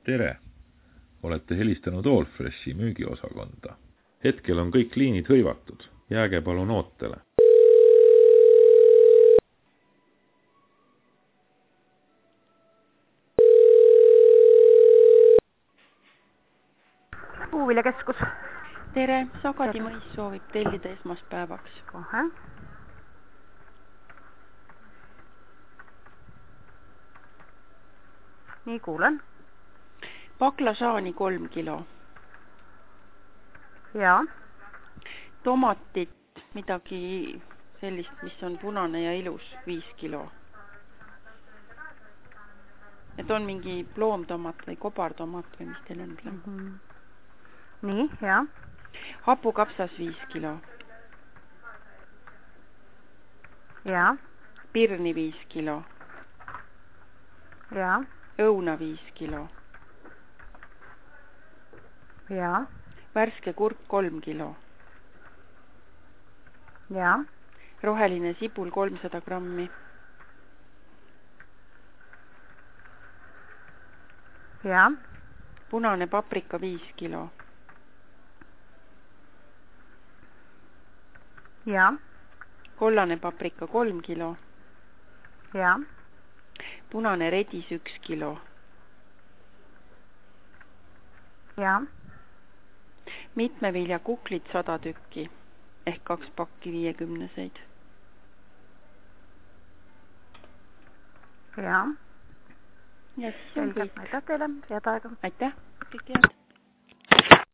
Tere! Olete helistanud Allfreshi müügiosakonda. Hetkel on kõik liinid hõivatud. Jääge palun ootele. Puuviljakeskus. Tere, Sagadi mõis soovib tellida esmaspäevaks. Kohe. Nii, kuulen. Baklažaani 3 kilo. Jaa. Tomatit, midagi sellist, mis on punane ja ilus, 5 kilo. Et on mingi ploomtomat või kobartomat või mis teil on? Nii, jaa. Hapukapsas 5 kilo. Jaa. Pirni 5 kilo. Jaa. Õuna 5 kilo. Jaa. Värske kurk 3 kilo. Jaa. Roheline sibul 300 grammi. Jaa. Punane paprika 5 kilo. Jaa. Kollane paprika 3 kilo. Jaa. Punane redis 1 kilo. Jaa. Mitmevilja kuklid 100 tükki ehk 2 pakki 50-seid. Jaa. Ja siis on kõik. Aitäh teile, head aega. Aitäh, kõik head.